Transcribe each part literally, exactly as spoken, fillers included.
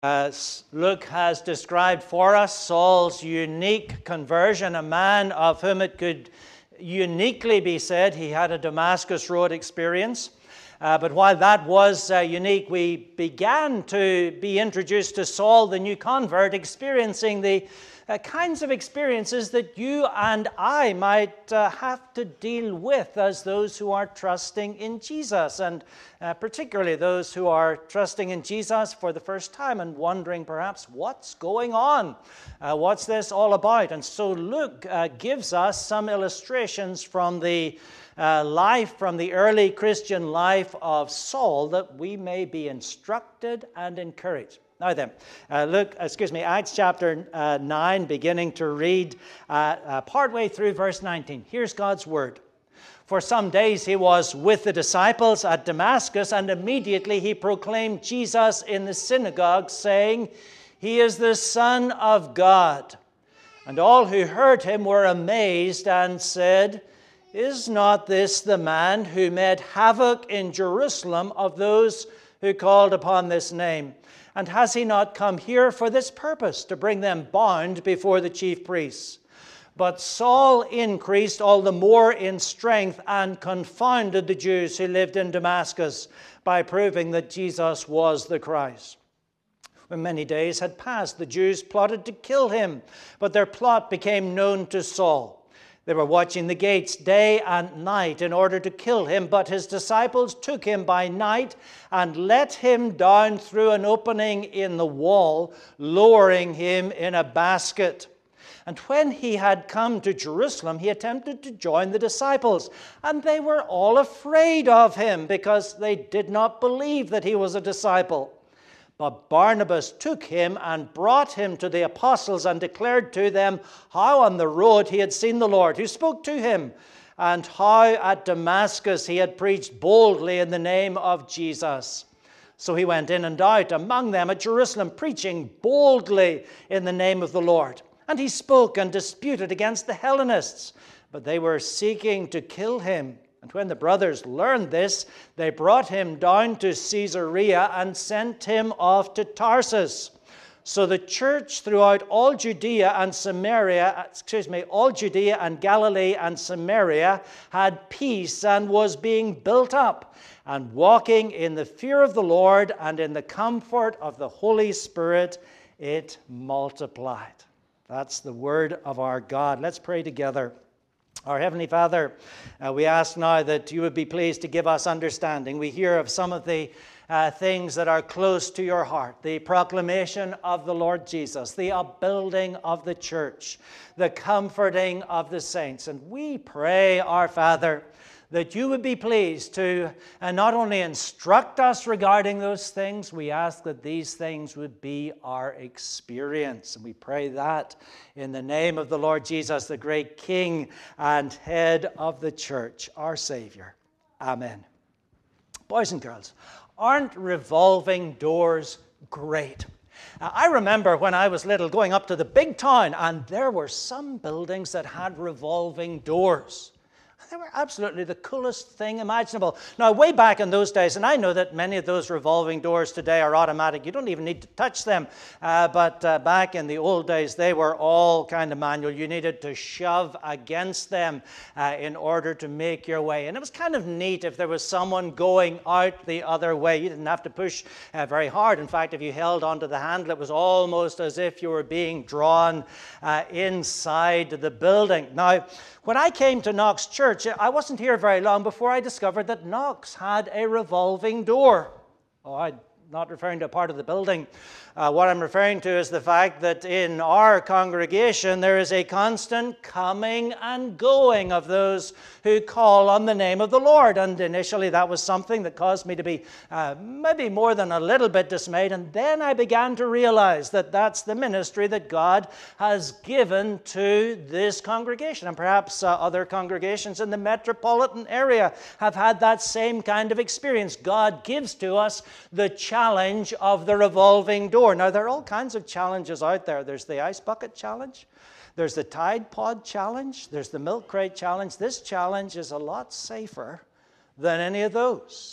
As Luke has described for us, Saul's unique conversion, a man of whom it could uniquely be said he had a Damascus Road experience. Uh, but while that was uh, unique, we began to be introduced to Saul, the new convert, experiencing the uh, kinds of experiences that you and I might uh, have to deal with as those who are trusting in Jesus, and uh, particularly those who are trusting in Jesus for the first time and wondering perhaps what's going on, uh, what's this all about? And so Luke uh, gives us some illustrations from the Uh, life, from the early Christian life of Saul, that we may be instructed and encouraged. Now then, uh, Luke, excuse me, Acts chapter uh, nine, beginning to read uh, uh, partway through verse nineteen. Here's God's word. For some days he was with the disciples at Damascus, and immediately he proclaimed Jesus in the synagogue, saying, "He is the Son of God." And all who heard him were amazed and said, "Is not this the man who made havoc in Jerusalem of those who called upon this name? And has he not come here for this purpose, to bring them bound before the chief priests?" But Saul increased all the more in strength and confounded the Jews who lived in Damascus by proving that Jesus was the Christ. When many days had passed, the Jews plotted to kill him, but their plot became known to Saul. They were watching the gates day and night in order to kill him, but his disciples took him by night and let him down through an opening in the wall, lowering him in a basket. And when he had come to Jerusalem, he attempted to join the disciples, and they were all afraid of him because they did not believe that he was a disciple. But Barnabas took him and brought him to the apostles and declared to them how on the road he had seen the Lord, who spoke to him, and how at Damascus he had preached boldly in the name of Jesus. So he went in and out among them at Jerusalem, preaching boldly in the name of the Lord. And he spoke and disputed against the Hellenists, but they were seeking to kill him. And when the brothers learned this, they brought him down to Caesarea and sent him off to Tarsus. So the church throughout all Judea and Samaria, excuse me, all Judea and Galilee and Samaria had peace and was being built up and walking in the fear of the Lord and in the comfort of the Holy Spirit, it multiplied. That's the word of our God. Let's pray together. Our Heavenly Father, uh, we ask now that you would be pleased to give us understanding. We hear of some of the uh, things that are close to your heart, the proclamation of the Lord Jesus, the upbuilding of the church, the comforting of the saints. And we pray, our Father, that you would be pleased to uh, not only instruct us regarding those things, we ask that these things would be our experience. And we pray that in the name of the Lord Jesus, the great King and head of the church, our Savior. Amen. Boys and girls, aren't revolving doors great? Uh, I remember when I was little going up to the big town, and there were some buildings that had revolving doors. They were absolutely the coolest thing imaginable. Now, way back in those days, and I know that many of those revolving doors today are automatic. You don't even need to touch them. Uh, but uh, back in the old days, they were all kind of manual. You needed to shove against them uh, in order to make your way. And it was kind of neat if there was someone going out the other way. You didn't have to push uh, very hard. In fact, if you held onto the handle, it was almost as if you were being drawn uh, inside the building. Now, when I came to Knox Church, I wasn't here very long before I discovered that Knox had a revolving door. Oh, I'm not referring to a part of the building. Uh, what I'm referring to is the fact that in our congregation there is a constant coming and going of those who call on the name of the Lord. And initially that was something that caused me to be uh, maybe more than a little bit dismayed. And then I began to realize that that's the ministry that God has given to this congregation. And perhaps uh, other congregations in the metropolitan area have had that same kind of experience. God gives to us the challenge of the revolving door. Now, there are all kinds of challenges out there. There's the Ice Bucket Challenge. There's the Tide Pod Challenge. There's the Milk Crate Challenge. This challenge is a lot safer than any of those.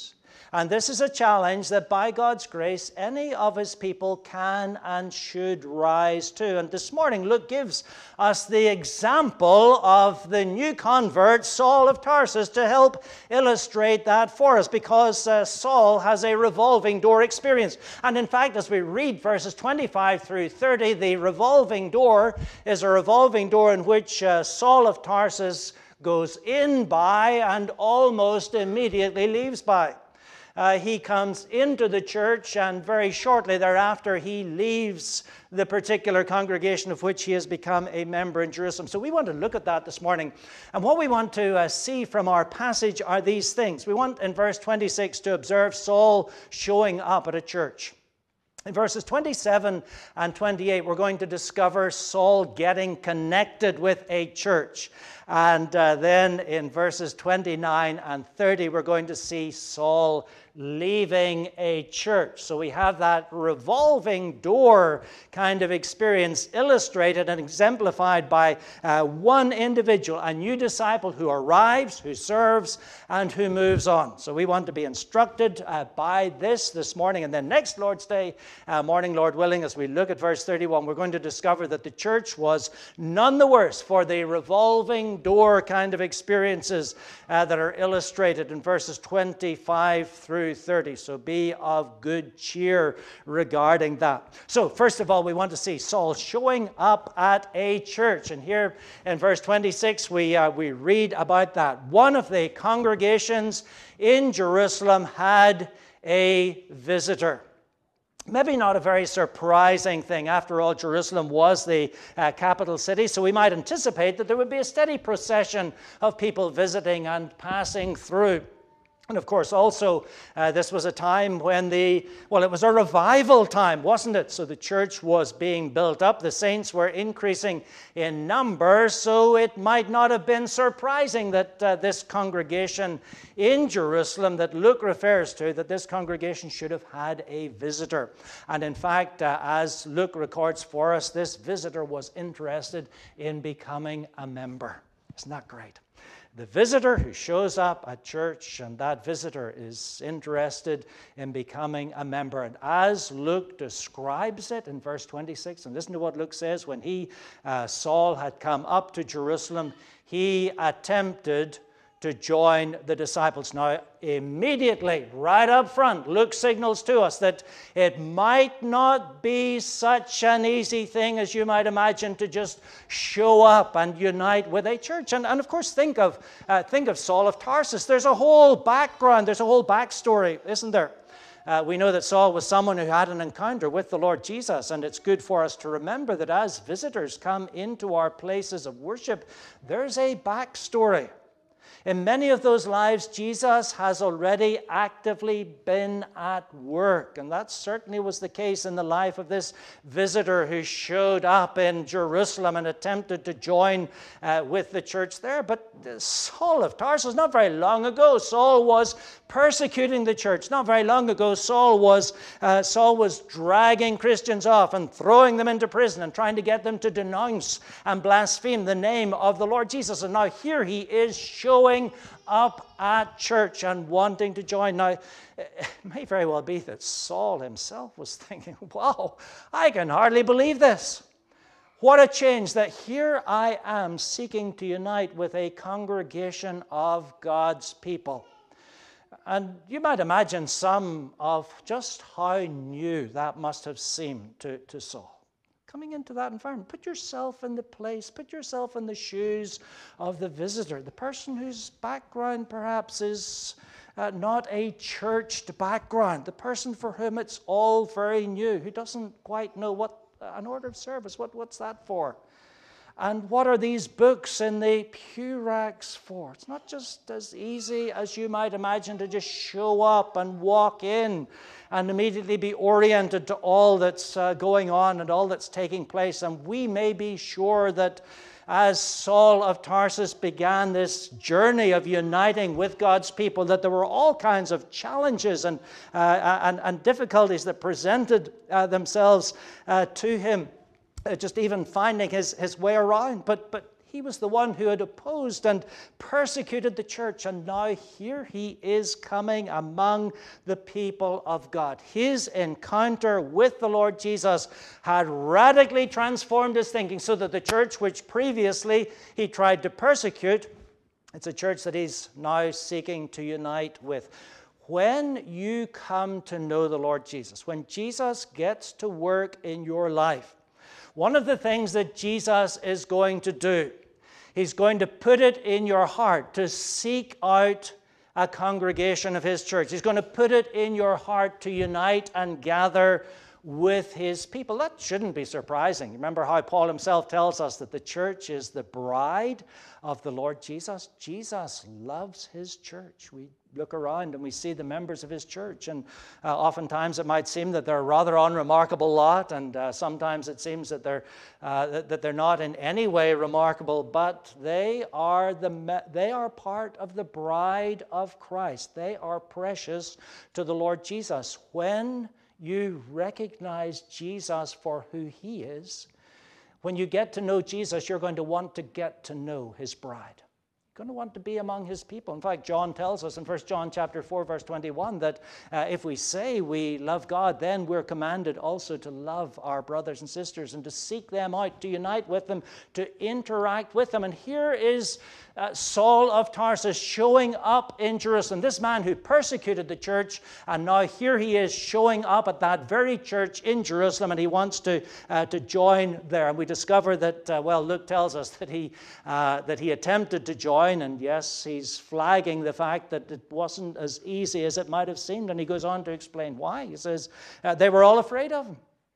And this is a challenge that by God's grace, any of his people can and should rise to. And this morning, Luke gives us the example of the new convert, Saul of Tarsus, to help illustrate that for us, because uh, Saul has a revolving door experience. And in fact, as we read verses twenty-five through thirty, the revolving door is a revolving door in which uh, Saul of Tarsus goes in by and almost immediately leaves by. Uh, he comes into the church, and very shortly thereafter he leaves the particular congregation of which he has become a member in Jerusalem. So we want to look at that this morning. And what we want to uh, see from our passage are these things. We want in verse twenty-six to observe Saul showing up at a church. In verses twenty-seven and twenty-eight, we're going to discover Saul getting connected with a church. And uh, then in verses twenty-nine and thirty, we're going to see Saul leaving a church. So we have that revolving door kind of experience illustrated and exemplified by uh, one individual, a new disciple who arrives, who serves, and who moves on. So we want to be instructed uh, by this this morning. And then next Lord's Day uh, morning, Lord willing, as we look at verse thirty-one, we're going to discover that the church was none the worse for the revolving door kind of experiences uh, that are illustrated in verses twenty-five through thirty. So be of good cheer regarding that. So first of all, we want to see Saul showing up at a church. And here in verse twenty-six, we, uh, we read about that. One of the congregations in Jerusalem had a visitor. Maybe not a very surprising thing. After all, Jerusalem was the uh, capital city, so we might anticipate that there would be a steady procession of people visiting and passing through. And of course, also, uh, this was a time when the, well, it was a revival time, wasn't it? So the church was being built up. The saints were increasing in number, so it might not have been surprising that uh, this congregation in Jerusalem that Luke refers to, that this congregation should have had a visitor. And in fact, uh, as Luke records for us, this visitor was interested in becoming a member. Isn't that great? The visitor who shows up at church, and that visitor is interested in becoming a member. And as Luke describes it in verse twenty-six, and listen to what Luke says, when he, uh, Saul, had come up to Jerusalem, he attempted to join the disciples. Now, immediately, right up front, Luke signals to us that it might not be such an easy thing as you might imagine to just show up and unite with a church. And, and of course, think of, uh, think of Saul of Tarsus. There's a whole background, there's a whole backstory, isn't there? Uh, we know that Saul was someone who had an encounter with the Lord Jesus, and it's good for us to remember that as visitors come into our places of worship, there's a backstory. In many of those lives, Jesus has already actively been at work. And that certainly was the case in the life of this visitor who showed up in Jerusalem and attempted to join uh, with the church there. But Saul of Tarsus, not very long ago, Saul was persecuting the church. Not very long ago, Saul was, uh, Saul was dragging Christians off and throwing them into prison and trying to get them to denounce and blaspheme the name of the Lord Jesus. And now here he is showing up at church and wanting to join. Now, it may very well be that Saul himself was thinking, wow, I can hardly believe this. What a change that here I am seeking to unite with a congregation of God's people. And you might imagine some of just how new that must have seemed to, to Saul. Coming into that environment, put yourself in the place, put yourself in the shoes of the visitor, the person whose background perhaps is uh, not a churched background, the person for whom it's all very new, who doesn't quite know what an order of service, what, what's that for? And what are these books in the pew racks for? It's not just as easy as you might imagine to just show up and walk in and immediately be oriented to all that's uh, going on and all that's taking place. And we may be sure that as Saul of Tarsus began this journey of uniting with God's people, that there were all kinds of challenges and, uh, and, and difficulties that presented uh, themselves uh, to him. Uh, just even finding his, his way around. But, but He was the one who had opposed and persecuted the church, and now here he is coming among the people of God. His encounter with the Lord Jesus had radically transformed his thinking, so that the church which previously he tried to persecute, it's a church that he's now seeking to unite with. When you come to know the Lord Jesus, when Jesus gets to work in your life, one of the things that Jesus is going to do, he's going to put it in your heart to seek out a congregation of his church. He's going to put it in your heart to unite and gather with his people. That shouldn't be surprising. Remember how Paul himself tells us that the church is the bride of the Lord Jesus. Jesus loves his church. We look around and we see the members of his church, and uh, oftentimes it might seem that they're a rather unremarkable lot, and uh, sometimes it seems that they're uh, that, that they're not in any way remarkable, but they are the me- they are part of the bride of Christ. They are precious to the Lord Jesus. When you recognize Jesus for who he is, when you get to know Jesus, you're going to want to get to know his bride. You're going to want to be among his people. In fact, John tells us in First John chapter four, verse twenty-one, that uh, if we say we love God, then we're commanded also to love our brothers and sisters and to seek them out, to unite with them, to interact with them. And here is uh, Saul of Tarsus showing up in Jerusalem, this man who persecuted the church, and now here he is showing up at that very church in Jerusalem, and he wants to uh, to join there. And we discover that, uh, well, Luke tells us that he uh, that he attempted to join. And yes, he's flagging the fact that it wasn't as easy as it might have seemed. And he goes on to explain why. He says, uh, they were all afraid of him.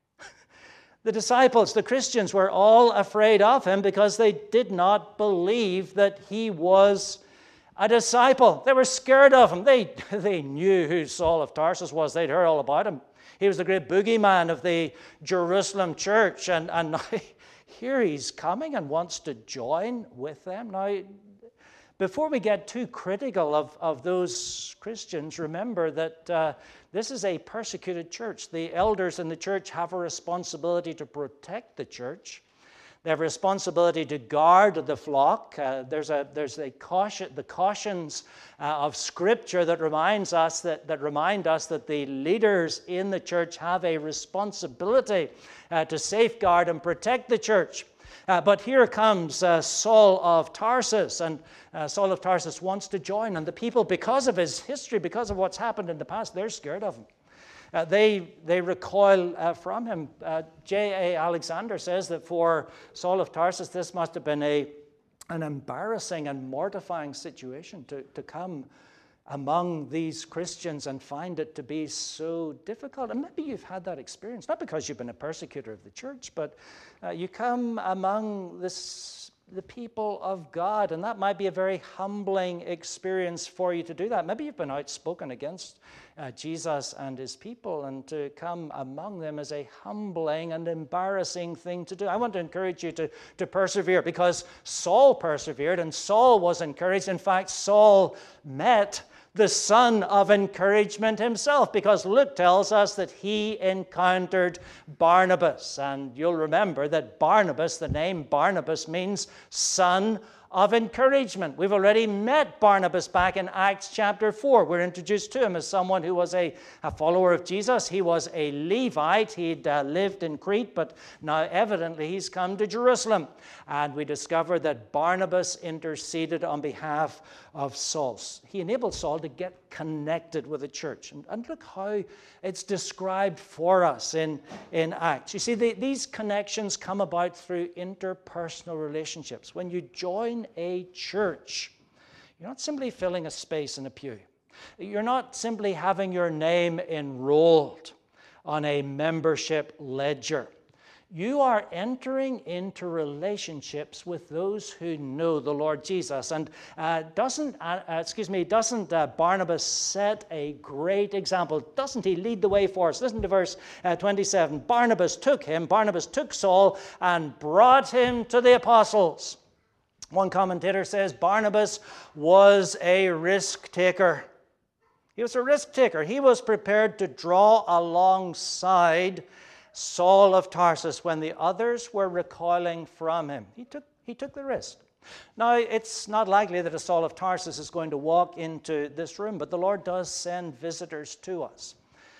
The disciples, the Christians, were all afraid of him because they did not believe that he was a disciple. They were scared of him. They, they knew who Saul of Tarsus was. They'd heard all about him. He was the great boogeyman of the Jerusalem church. And, and now here he's coming and wants to join with them. Now, before we get too critical of, of those Christians, remember that uh, this is a persecuted church. The elders in the church have a responsibility to protect the church. They have a responsibility to guard the flock. Uh, there's a there's a caution, the cautions uh, of Scripture that reminds us that that remind us that the leaders in the church have a responsibility uh, to safeguard and protect the church. Uh, but here comes uh, Saul of Tarsus, and uh, Saul of Tarsus wants to join. And the people, because of his history, because of what's happened in the past, they're scared of him. Uh, they, they recoil uh, from him. Uh, J A Alexander says that for Saul of Tarsus, this must have been a, an embarrassing and mortifying situation to, to come among these Christians and find it to be so difficult. And maybe you've had that experience, not because you've been a persecutor of the church, but uh, you come among this, the people of God, and that might be a very humbling experience for you to do that. Maybe you've been outspoken against uh, Jesus and his people, and to come among them is a humbling and embarrassing thing to do. I want to encourage you to, to persevere, because Saul persevered and Saul was encouraged. In fact, Saul met the son of encouragement himself, because Luke tells us that he encountered Barnabas. And you'll remember that Barnabas, the name Barnabas, means son of encouragement. We've already met Barnabas back in Acts chapter four. We're introduced to him as someone who was a, a follower of Jesus. He was a Levite. He'd uh, lived in Crete, but now evidently he's come to Jerusalem. And we discover that Barnabas interceded on behalf of Saul. He enabled Saul to get connected with the church. And, and look how it's described for us in, in Acts. You see, the, these connections come about through interpersonal relationships. When you join a church, you're not simply filling a space in a pew. You're not simply having your name enrolled on a membership ledger. You are entering into relationships with those who know the Lord Jesus. And uh, doesn't, uh, uh, excuse me, doesn't uh, Barnabas set a great example? Doesn't he lead the way for us? Listen to verse uh, twenty-seven. Barnabas took him, Barnabas took Saul and brought him to the apostles. One commentator says Barnabas was a risk taker. He was a risk taker. He was prepared to draw alongside Saul of Tarsus when the others were recoiling from him. He took He took the risk. Now, it's not likely that a Saul of Tarsus is going to walk into this room, but the Lord does send visitors to us.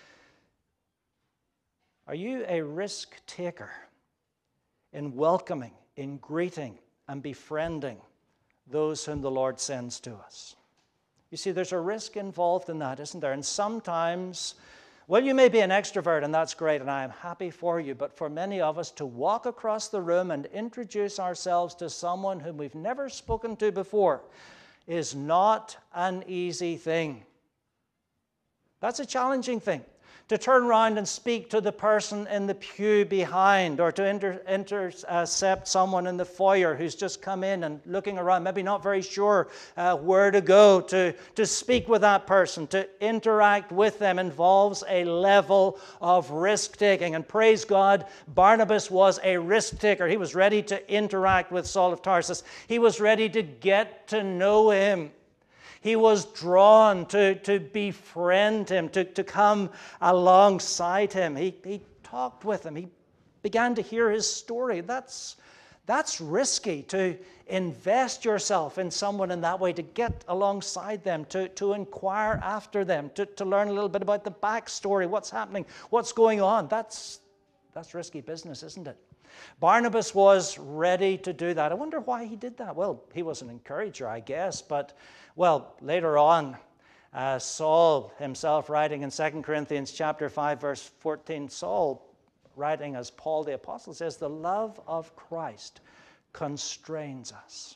Are you a risk taker in welcoming, in greeting, and befriending those whom the Lord sends to us? You see, there's a risk involved in that, isn't there? And sometimes, well, you may be an extrovert, and that's great, and I am happy for you, but for many of us, to walk across the room and introduce ourselves to someone whom we've never spoken to before is not an easy thing. That's a challenging thing. To turn around and speak to the person in the pew behind, or to inter- intercept someone in the foyer who's just come in and looking around, maybe not very sure uh, where to go, to, to speak with that person, to interact with them involves a level of risk-taking. And praise God, Barnabas was a risk-taker. He was ready to interact with Saul of Tarsus. He was ready to get to know him. He was drawn to, to befriend him, to, to come alongside him. He, he talked with him. He began to hear his story. That's, that's risky, to invest yourself in someone in that way, to get alongside them, to, to inquire after them, to, to learn a little bit about the backstory, what's happening, what's going on. That's, that's risky business, isn't it? Barnabas was ready to do that. I wonder why he did that. Well, he was an encourager, I guess, but, well, later on, uh, Saul himself writing in Second Corinthians chapter five, verse fourteen, Saul, writing as Paul the Apostle, says, "The love of Christ constrains us."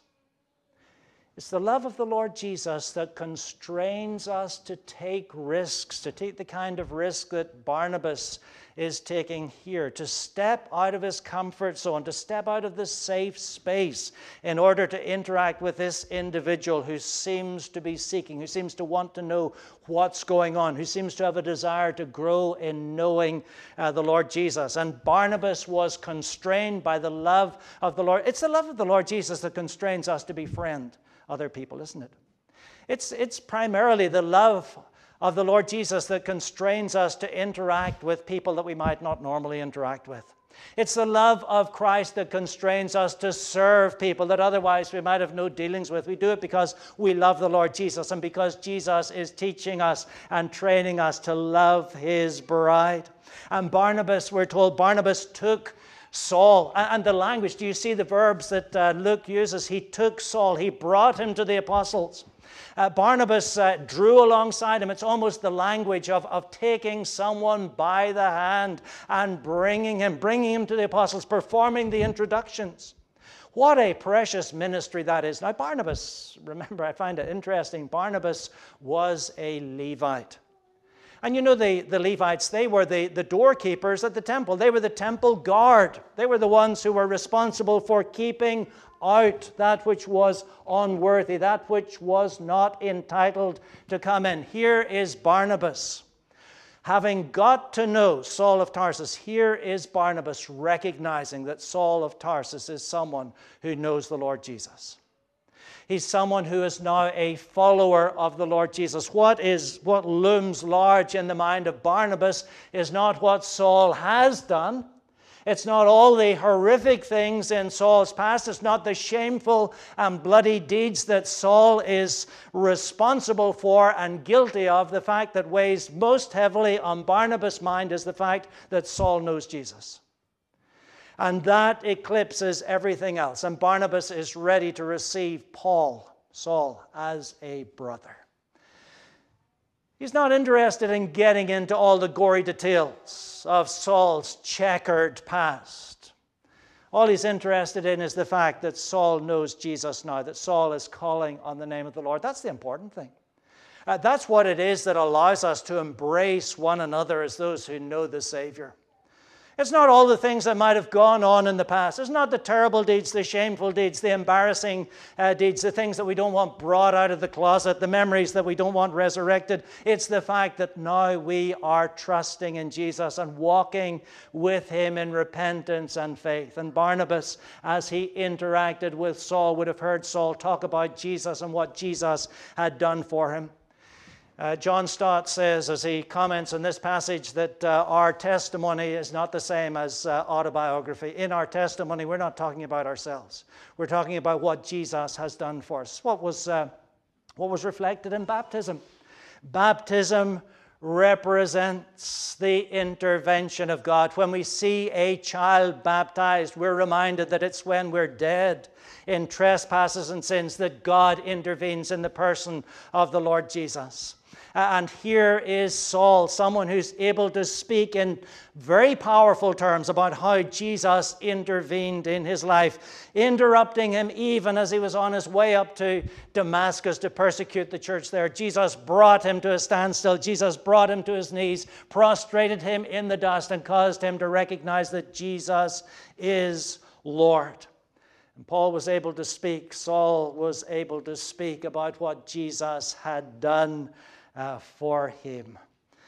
It's the love of the Lord Jesus that constrains us to take risks, to take the kind of risk that Barnabas is taking here, to step out of his comfort zone, to step out of the safe space in order to interact with this individual who seems to be seeking, who seems to want to know what's going on, who seems to have a desire to grow in knowing uh, the Lord Jesus. And Barnabas was constrained by the love of the Lord. It's the love of the Lord Jesus that constrains us to befriend other people, isn't it? It's, it's primarily the love of the Lord Jesus that constrains us to interact with people that we might not normally interact with. It's the love of Christ that constrains us to serve people that otherwise we might have no dealings with. We do it because we love the Lord Jesus and because Jesus is teaching us and training us to love his bride. And Barnabas, we're told, Barnabas took Saul. And the language, do you see the verbs that uh, Luke uses? He took Saul. He brought him to the apostles. Uh, Barnabas uh, drew alongside him. It's almost the language of, of taking someone by the hand and bringing him, bringing him to the apostles, performing the introductions. What a precious ministry that is. Now, Barnabas, remember, I find it interesting, Barnabas was a Levite. And you know, the, the Levites, they were the, the doorkeepers at the temple. They were the temple guard. They were the ones who were responsible for keeping out that which was unworthy, that which was not entitled to come in. Here is Barnabas. Having got to know Saul of Tarsus, here is Barnabas recognizing that Saul of Tarsus is someone who knows the Lord Jesus. He's someone who is now a follower of the Lord Jesus. What is what looms large in the mind of Barnabas is not what Saul has done. It's not all the horrific things in Saul's past. It's not the shameful and bloody deeds that Saul is responsible for and guilty of. The fact that weighs most heavily on Barnabas' mind is the fact that Saul knows Jesus. And that eclipses everything else. And Barnabas is ready to receive Paul, Saul, as a brother. He's not interested in getting into all the gory details of Saul's checkered past. All he's interested in is the fact that Saul knows Jesus now, that Saul is calling on the name of the Lord. That's the important thing. Uh, that's what it is that allows us to embrace one another as those who know the Savior. It's not all the things that might have gone on in the past. It's not the terrible deeds, the shameful deeds, the embarrassing uh, deeds, the things that we don't want brought out of the closet, the memories that we don't want resurrected. It's the fact that now we are trusting in Jesus and walking with him in repentance and faith. And Barnabas, as he interacted with Saul, would have heard Saul talk about Jesus and what Jesus had done for him. Uh, John Stott says, as he comments on this passage, that uh, our testimony is not the same as uh, autobiography. In our testimony, we're not talking about ourselves. We're talking about what Jesus has done for us. What was, uh, what was reflected in baptism? Baptism represents the intervention of God. When we see a child baptized, we're reminded that it's when we're dead in trespasses and sins that God intervenes in the person of the Lord Jesus. And here is Saul, someone who's able to speak in very powerful terms about how Jesus intervened in his life, interrupting him even as he was on his way up to Damascus to persecute the church there. Jesus brought him to a standstill. Jesus brought him to his knees, prostrated him in the dust, and caused him to recognize that Jesus is Lord. And Paul was able to speak, Saul was able to speak about what Jesus had done uh, for him.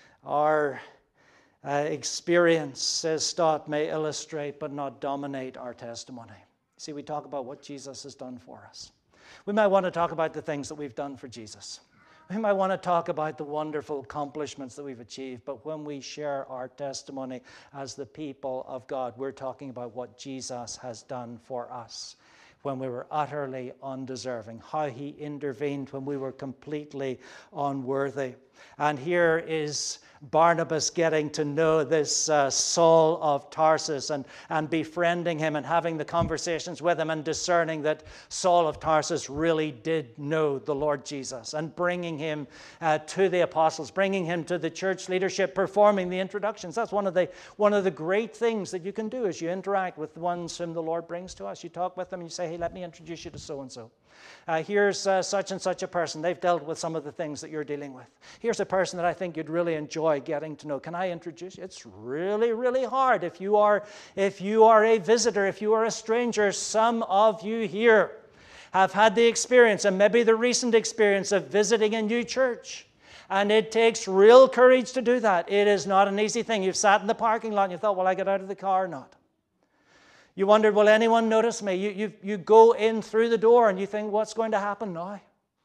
Our uh, experience, says Stott, may illustrate but not dominate our testimony. See, we talk about what Jesus has done for us. We might want to talk about the things that we've done for Jesus. We might want to talk about the wonderful accomplishments that we've achieved, but when we share our testimony as the people of God, we're talking about what Jesus has done for us when we were utterly undeserving, how he intervened when we were completely unworthy. And here is Barnabas getting to know this uh, Saul of Tarsus and, and befriending him and having the conversations with him and discerning that Saul of Tarsus really did know the Lord Jesus, and bringing him uh, to the apostles, bringing him to the church leadership, performing the introductions. That's one of the, one of the great things that you can do as you interact with the ones whom the Lord brings to us. You talk with them and you say, hey, let me introduce you to so-and-so. Uh, here's uh, such and such a person. They've dealt with some of the things that you're dealing with. Here's a person that I think you'd really enjoy getting to know. Can I introduce you? It's really, really hard. If you are, if you are a visitor, if you are a stranger, some of you here have had the experience, and maybe the recent experience, of visiting a new church. And it takes real courage to do that. It is not an easy thing. You've sat in the parking lot and you thought, will I get out of the car or not? You wondered, will anyone notice me? You, you, you go in through the door and you think, what's going to happen now?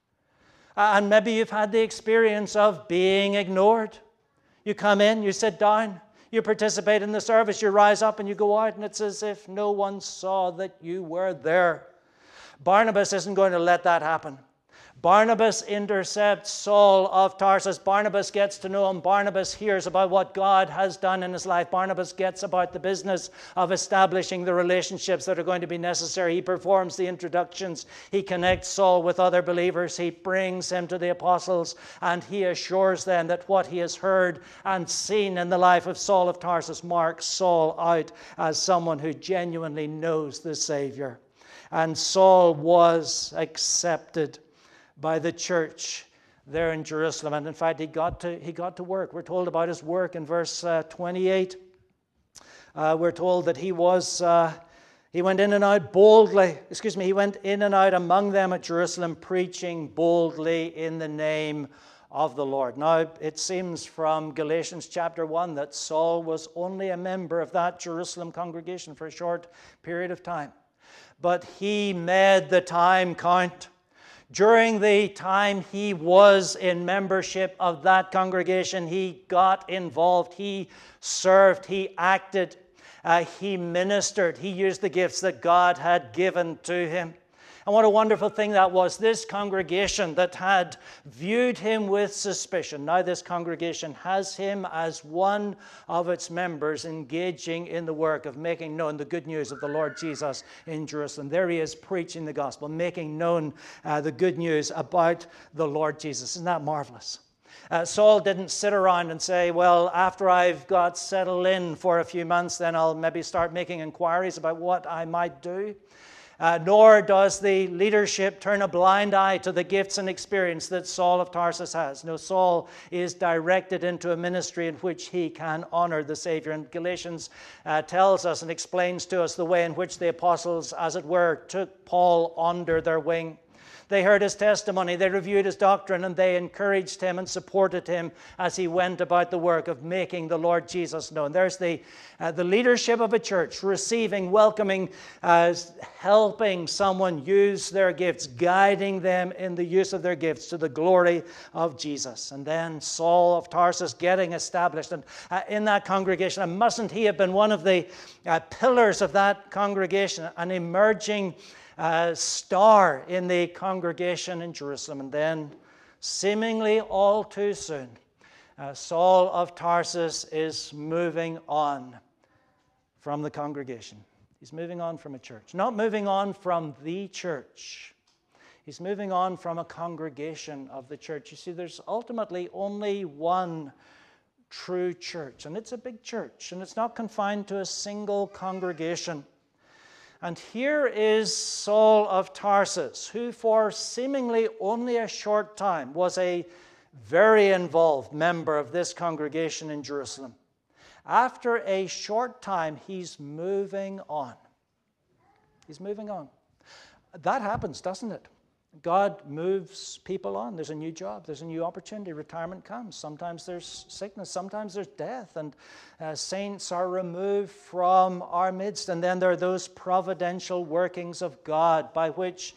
And maybe you've had the experience of being ignored. You come in, you sit down, you participate in the service, you rise up and you go out, and it's as if no one saw that you were there. Barnabas isn't going to let that happen. Barnabas intercepts Saul of Tarsus. Barnabas gets to know him. Barnabas hears about what God has done in his life. Barnabas gets about the business of establishing the relationships that are going to be necessary. He performs the introductions. He connects Saul with other believers. He brings him to the apostles, and he assures them that what he has heard and seen in the life of Saul of Tarsus marks Saul out as someone who genuinely knows the Savior. And Saul was accepted by the church there in Jerusalem. And in fact, he got to, he got to work. We're told about his work in verse uh, twenty-eight. Uh, we're told that he was, uh, he went in and out boldly, excuse me, he went in and out among them at Jerusalem, preaching boldly in the name of the Lord. Now, it seems from Galatians chapter one that Saul was only a member of that Jerusalem congregation for a short period of time. But he made the time count. During the time he was in membership of that congregation, he got involved, he served, he acted, uh, he ministered, he used the gifts that God had given to him. And what a wonderful thing that was. This congregation that had viewed him with suspicion, now this congregation has him as one of its members engaging in the work of making known the good news of the Lord Jesus in Jerusalem. There he is preaching the gospel, making known uh, the good news about the Lord Jesus. Isn't that marvelous? Uh, Saul didn't sit around and say, well, after I've got settled in for a few months, then I'll maybe start making inquiries about what I might do. Uh, nor does the leadership turn a blind eye to the gifts and experience that Saul of Tarsus has. No, Saul is directed into a ministry in which he can honor the Savior. And Galatians uh, tells us and explains to us the way in which the apostles, as it were, took Paul under their wing. They heard his testimony, they reviewed his doctrine, and they encouraged him and supported him as he went about the work of making the Lord Jesus known. There's the, uh, the leadership of a church, receiving, welcoming, uh, helping someone use their gifts, guiding them in the use of their gifts to the glory of Jesus. And then Saul of Tarsus getting established. And uh, in that congregation, and mustn't he have been one of the uh, pillars of that congregation, an emerging uh, star in the congregation in Jerusalem. And then, seemingly all too soon, uh, Saul of Tarsus is moving on from the congregation. He's moving on from a church. Not moving on from the church. He's moving on from a congregation of the church. You see, there's ultimately only one true church, and it's a big church, and it's not confined to a single congregation. And here is Saul of Tarsus, who for seemingly only a short time was a very involved member of this congregation in Jerusalem. After a short time, he's moving on. He's moving on. That happens, doesn't it? God moves people on. There's a new job. There's a new opportunity. Retirement comes. Sometimes there's sickness. Sometimes there's death. And uh, saints are removed from our midst. And then there are those providential workings of God by which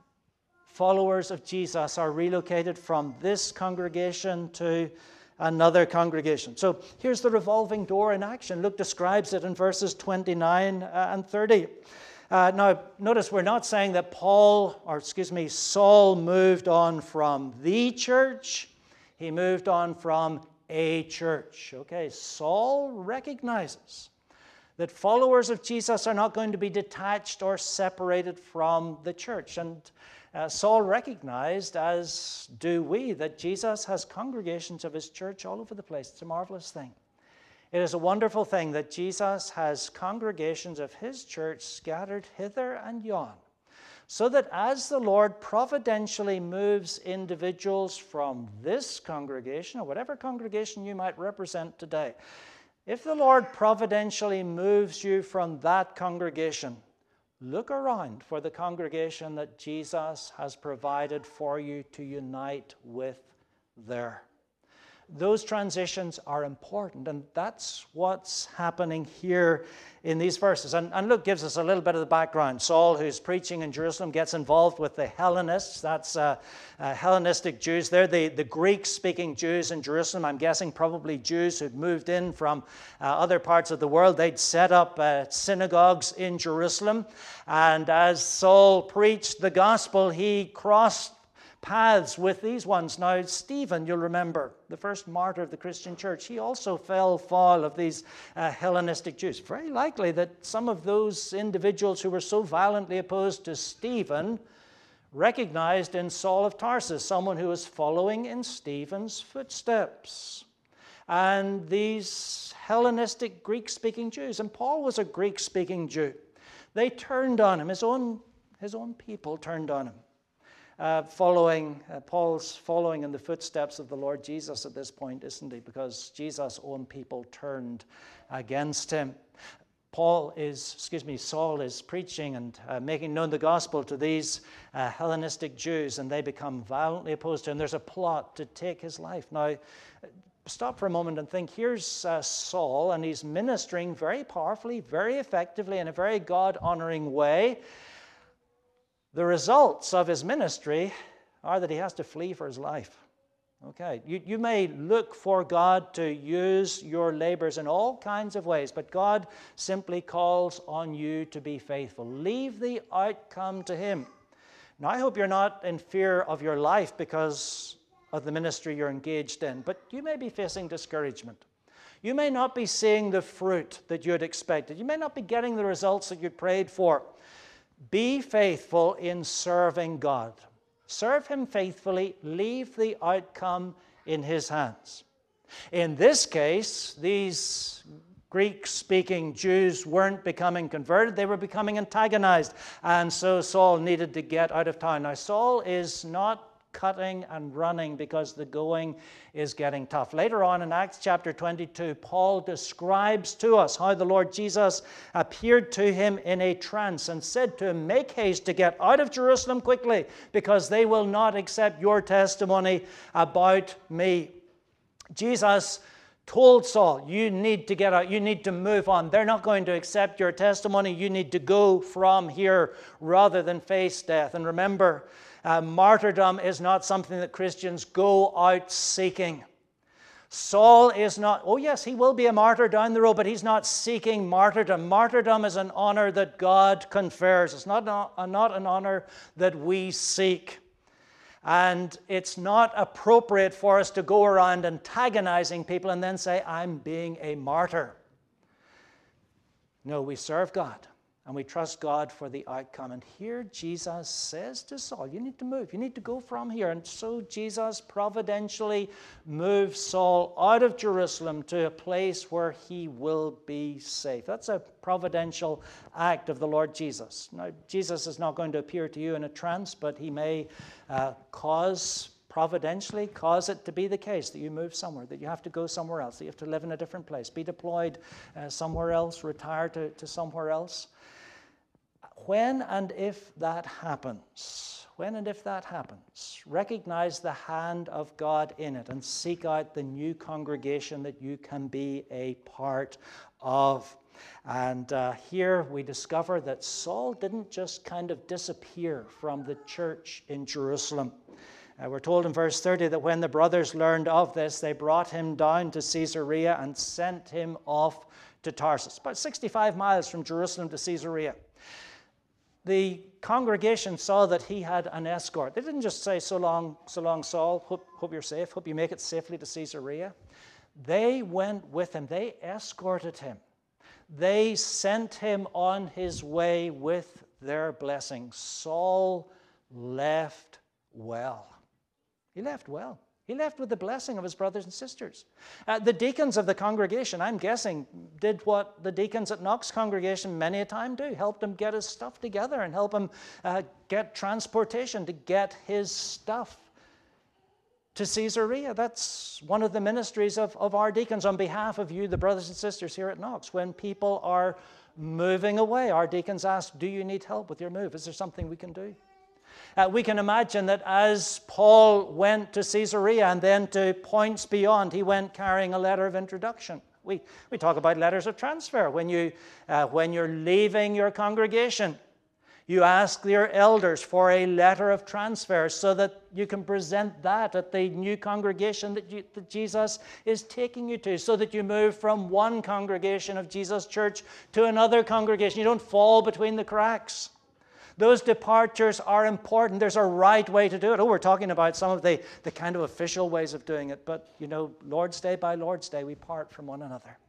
followers of Jesus are relocated from this congregation to another congregation. So here's the revolving door in action. Luke describes it in verses twenty-nine and thirty. Uh, now, notice we're not saying that Paul, or excuse me, Saul moved on from the church. He moved on from a church. Okay, Saul recognizes that followers of Jesus are not going to be detached or separated from the church. And uh, Saul recognized, as do we, that Jesus has congregations of his church all over the place. It's a marvelous thing. It is a wonderful thing that Jesus has congregations of his church scattered hither and yon, so that as the Lord providentially moves individuals from this congregation, or whatever congregation you might represent today, if the Lord providentially moves you from that congregation, look around for the congregation that Jesus has provided for you to unite with there. Those transitions are important, and that's what's happening here in these verses. And, and Luke gives us a little bit of the background. Saul, who's preaching in Jerusalem, gets involved with the Hellenists. That's uh, uh, Hellenistic Jews. They're the, the Greek-speaking Jews in Jerusalem. I'm guessing probably Jews who'd moved in from uh, other parts of the world. They'd set up uh, synagogues in Jerusalem. And as Saul preached the gospel, he crossed paths with these ones. Now, Stephen, you'll remember, the first martyr of the Christian church, he also fell foul of these uh, Hellenistic Jews. Very likely that some of those individuals who were so violently opposed to Stephen recognized in Saul of Tarsus someone who was following in Stephen's footsteps. And these Hellenistic Greek-speaking Jews, and Paul was a Greek-speaking Jew, they turned on him. His own, his own people turned on him. Uh, following, uh, Paul's following in the footsteps of the Lord Jesus at this point, isn't he? Because Jesus' own people turned against him. Paul is, excuse me, Saul is preaching and uh, making known the gospel to these uh, Hellenistic Jews, and they become violently opposed to him. There's a plot to take his life. Now, stop for a moment and think, here's uh, Saul, and he's ministering very powerfully, very effectively, in a very God-honoring way. The results of his ministry are that he has to flee for his life. Okay, you, you may look for God to use your labors in all kinds of ways, but God simply calls on you to be faithful. Leave the outcome to him. Now, I hope you're not in fear of your life because of the ministry you're engaged in, but you may be facing discouragement. You may not be seeing the fruit that you had expected. You may not be getting the results that you prayed for. Be faithful in serving God. Serve him faithfully. Leave the outcome in his hands. In this case, these Greek-speaking Jews weren't becoming converted. They were becoming antagonized. And so Saul needed to get out of town. Now, Saul is not cutting and running because the going is getting tough. Later on in Acts chapter twenty-two, Paul describes to us how the Lord Jesus appeared to him in a trance and said to him, "Make haste to get out of Jerusalem quickly, because they will not accept your testimony about me." Jesus told Saul, you need to get out, you need to move on. They're not going to accept your testimony. You need to go from here rather than face death. And remember, uh, martyrdom is not something that Christians go out seeking. Saul is not, oh yes, he will be a martyr down the road, but he's not seeking martyrdom. Martyrdom is an honor that God confers. It's not, not, not an honor that we seek. And it's not appropriate for us to go around antagonizing people and then say, I'm being a martyr. No, we serve God and we trust God for the outcome. And here Jesus says to Saul, you need to move. You need to go from here. And so Jesus providentially moves Saul out of Jerusalem to a place where he will be safe. That's a providential act of the Lord Jesus. Now, Jesus is not going to appear to you in a trance, but he may uh, cause, providentially cause it to be the case that you move somewhere, that you have to go somewhere else, that you have to live in a different place, be deployed uh, somewhere else, retire to, to somewhere else. When and if that happens, when and if that happens, recognize the hand of God in it and seek out the new congregation that you can be a part of. And uh, here we discover that Saul didn't just kind of disappear from the church in Jerusalem. Uh, we're told in verse thirty that when the brothers learned of this, they brought him down to Caesarea and sent him off to Tarsus, about sixty-five miles from Jerusalem to Caesarea. The congregation saw that he had an escort. They didn't just say, so long, so long, Saul, hope, hope you're safe, hope you make it safely to Caesarea. They went with him. They escorted him. They sent him on his way with their blessing. Saul left well. He left well. He left with the blessing of his brothers and sisters. Uh, the deacons of the congregation, I'm guessing, did what the deacons at Knox congregation many a time do. Helped him get his stuff together and help him uh, get transportation to get his stuff to Caesarea. That's one of the ministries of, of our deacons on behalf of you, the brothers and sisters here at Knox. When people are moving away, our deacons ask, do you need help with your move? Is there something we can do? Uh, we can imagine that as Paul went to Caesarea and then to points beyond, he went carrying a letter of introduction. We, we talk about letters of transfer. When, you, uh, when you're leaving your congregation, you ask your elders for a letter of transfer so that you can present that at the new congregation that, you, that Jesus is taking you to, so that you move from one congregation of Jesus Church to another congregation. You don't fall between the cracks. Those departures are important. There's a right way to do it. Oh, we're talking about some of the, the kind of official ways of doing it. But, you know, Lord's Day by Lord's Day, we part from one another.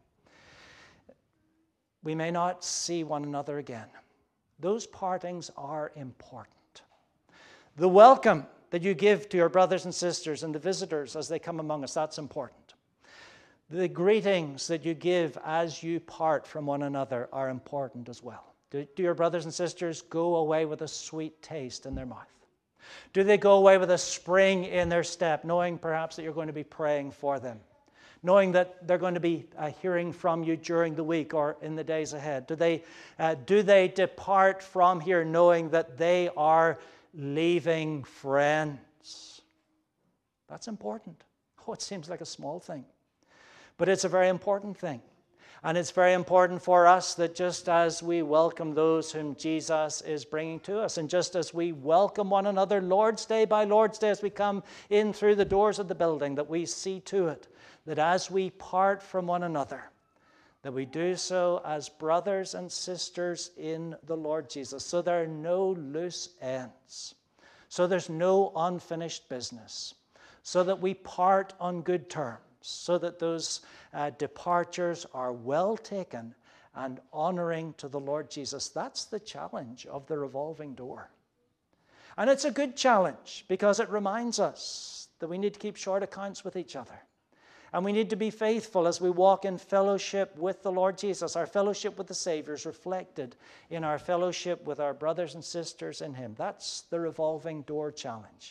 We may not see one another again. Those partings are important. The welcome that you give to your brothers and sisters and the visitors as they come among us, that's important. The greetings that you give as you part from one another are important as well. Do, do your brothers and sisters go away with a sweet taste in their mouth? Do they go away with a spring in their step, knowing perhaps that you're going to be praying for them? Knowing that they're going to be uh, hearing from you during the week or in the days ahead? Do they, uh, do they depart from here knowing that they are leaving friends? That's important. Oh, it seems like a small thing, but it's a very important thing. And it's very important for us that just as we welcome those whom Jesus is bringing to us, and just as we welcome one another Lord's Day by Lord's Day as we come in through the doors of the building, that we see to it that as we part from one another, that we do so as brothers and sisters in the Lord Jesus. So there are no loose ends. So there's no unfinished business. So that we part on good terms. So that those uh, departures are well taken and honoring to the Lord Jesus. That's the challenge of the revolving door. And it's a good challenge because it reminds us that we need to keep short accounts with each other. And we need to be faithful as we walk in fellowship with the Lord Jesus. Our fellowship with the Savior is reflected in our fellowship with our brothers and sisters in Him. That's the revolving door challenge.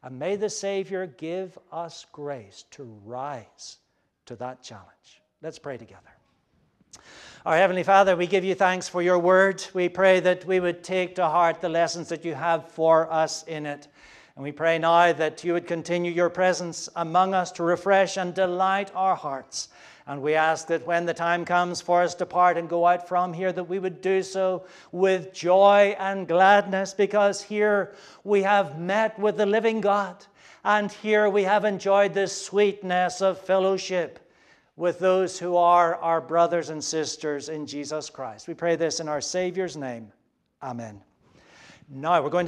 And may the Savior give us grace to rise to that challenge. Let's pray together. Our Heavenly Father, we give you thanks for your word. We pray that we would take to heart the lessons that you have for us in it. And we pray now that you would continue your presence among us to refresh and delight our hearts. And we ask that when the time comes for us to part and go out from here, that we would do so with joy and gladness, because here we have met with the living God, and here we have enjoyed the sweetness of fellowship with those who are our brothers and sisters in Jesus Christ. We pray this in our Savior's name. Amen. Now we're going to